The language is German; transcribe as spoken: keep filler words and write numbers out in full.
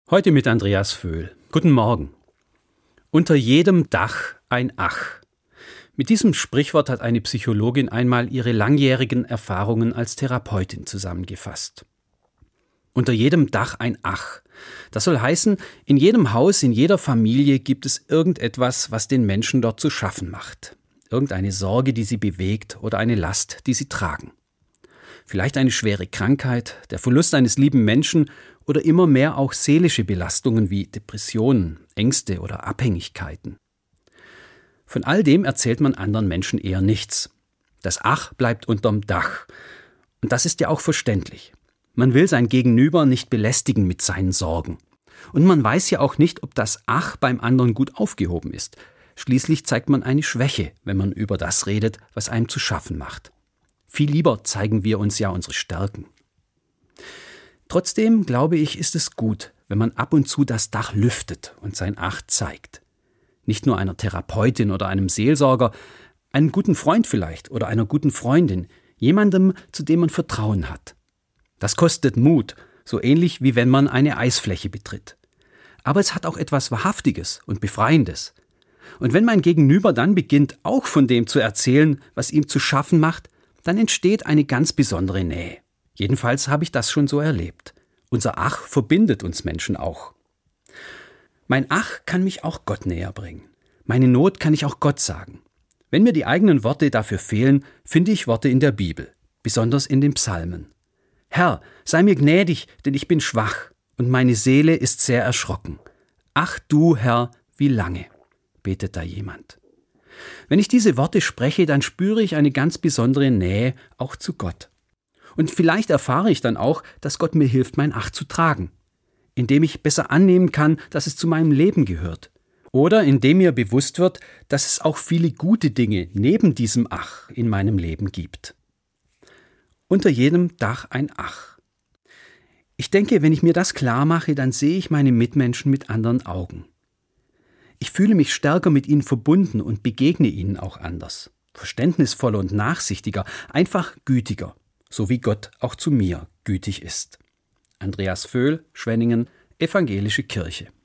Heute mit Andreas Vöhl. Guten Morgen. Unter jedem Dach ein Ach. Mit diesem Sprichwort hat eine Psychologin einmal ihre langjährigen Erfahrungen als Therapeutin zusammengefasst. Unter jedem Dach ein Ach. Das soll heißen, in jedem Haus, in jeder Familie gibt es irgendetwas, was den Menschen dort zu schaffen macht. Irgendeine Sorge, die sie bewegt, oder eine Last, die sie tragen. Vielleicht eine schwere Krankheit, der Verlust eines lieben Menschen oder immer mehr auch seelische Belastungen wie Depressionen, Ängste oder Abhängigkeiten. Von all dem erzählt man anderen Menschen eher nichts. Das Ach bleibt unterm Dach. Und das ist ja auch verständlich. Man will sein Gegenüber nicht belästigen mit seinen Sorgen. Und man weiß ja auch nicht, ob das Ach beim anderen gut aufgehoben ist. Schließlich zeigt man eine Schwäche, wenn man über das redet, was einem zu schaffen macht. Viel lieber zeigen wir uns ja unsere Stärken. Trotzdem, glaube ich, ist es gut, wenn man ab und zu das Dach lüftet und sein Ach zeigt. Nicht nur einer Therapeutin oder einem Seelsorger, einem guten Freund vielleicht oder einer guten Freundin, jemandem, zu dem man Vertrauen hat. Das kostet Mut, so ähnlich wie wenn man eine Eisfläche betritt. Aber es hat auch etwas Wahrhaftiges und Befreiendes. Und wenn mein Gegenüber dann beginnt, auch von dem zu erzählen, was ihm zu schaffen macht, dann entsteht eine ganz besondere Nähe. Jedenfalls habe ich das schon so erlebt. Unser Ach verbindet uns Menschen auch. Mein Ach kann mich auch Gott näher bringen. Meine Not kann ich auch Gott sagen. Wenn mir die eigenen Worte dafür fehlen, finde ich Worte in der Bibel, besonders in den Psalmen. Herr, sei mir gnädig, denn ich bin schwach und meine Seele ist sehr erschrocken. Ach du, Herr, wie lange? Betet da jemand. Wenn ich diese Worte spreche, dann spüre ich eine ganz besondere Nähe auch zu Gott. Und vielleicht erfahre ich dann auch, dass Gott mir hilft, mein Ach zu tragen, indem ich besser annehmen kann, dass es zu meinem Leben gehört. Oder indem mir bewusst wird, dass es auch viele gute Dinge neben diesem Ach in meinem Leben gibt. Unter jedem Dach ein Ach. Ich denke, wenn ich mir das klar mache, dann sehe ich meine Mitmenschen mit anderen Augen. Ich fühle mich stärker mit ihnen verbunden und begegne ihnen auch anders. Verständnisvoller und nachsichtiger, einfach gütiger, so wie Gott auch zu mir gütig ist. Andreas Vöhl, Schwenningen, Evangelische Kirche.